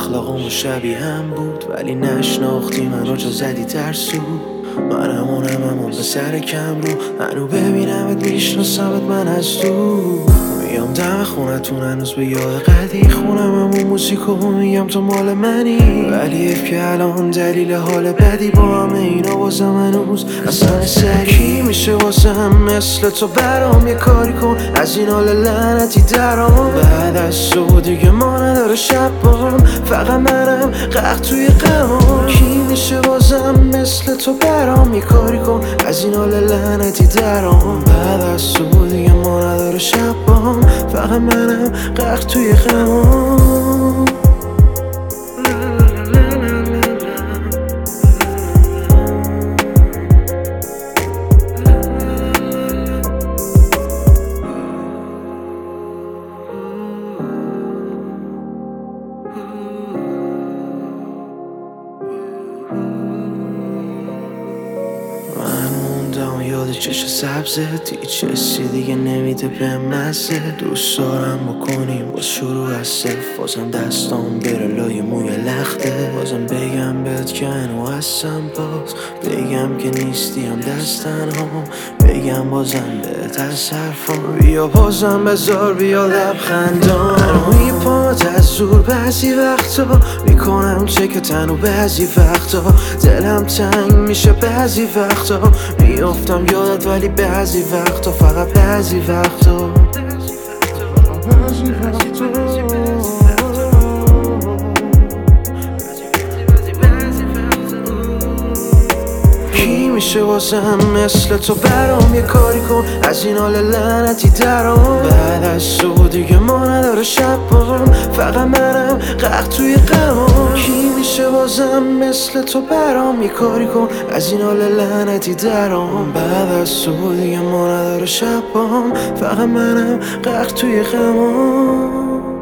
اخلاقمون شبیه هم بود ولی نشناختی منو جا زدی ترسو. منم اونم به سر کم رو هنو ببینمت میشناسمت من از دور. میام دم خونتون هنوز به یاد قدی خونم همون موسیقو میگم تو مال منی. ولی اف که الان دلیل حال بدی با همه اینا واسم هنوز اصلا سری میشه واسم مثل تو برام یه کاری کن از این حال لعنتی درام. بعد از تو دیگه ما نداره شب بام فقط منم غرق توی غمام. کی میشه واسم مثل تو برام یه کاری کن از این حال لعنتی درام. بعد از تو دیگه ما نداره شب بام فقط منم غرق توی غمام. یاد چشم سبزت هیچ حسی دیگه نمیده به مزه. دوست دارم بکنیم باز شروع از صفر بازم دستام بره لای موی لخته. بازم بگم بهت که هنو هستم باز بگم که نیستیم دست تنها. بگم بازم بهت از حرفام بیا بازم بذار بیا لبخندام. هنو میپامت از زور بعضی وقتا میکنم چکتن و بعضی وقتا دلم تنگ میشه بعضی وقتا میافتم یادت ولی بعضی وقتا فقط بعضی وقتا کی میشه واسم مثل تو برام یه کاری کن از این حال لعنتی درام. بعد از تو دیگه ما نداره شب بام فقط منم غرق توی غمام. کی میشه واسم مثل تو برام یه کاری کن از این حال لعنتی درام. بعد از تو دیگه ما نداره شب بام فقط منم غرق توی غمام.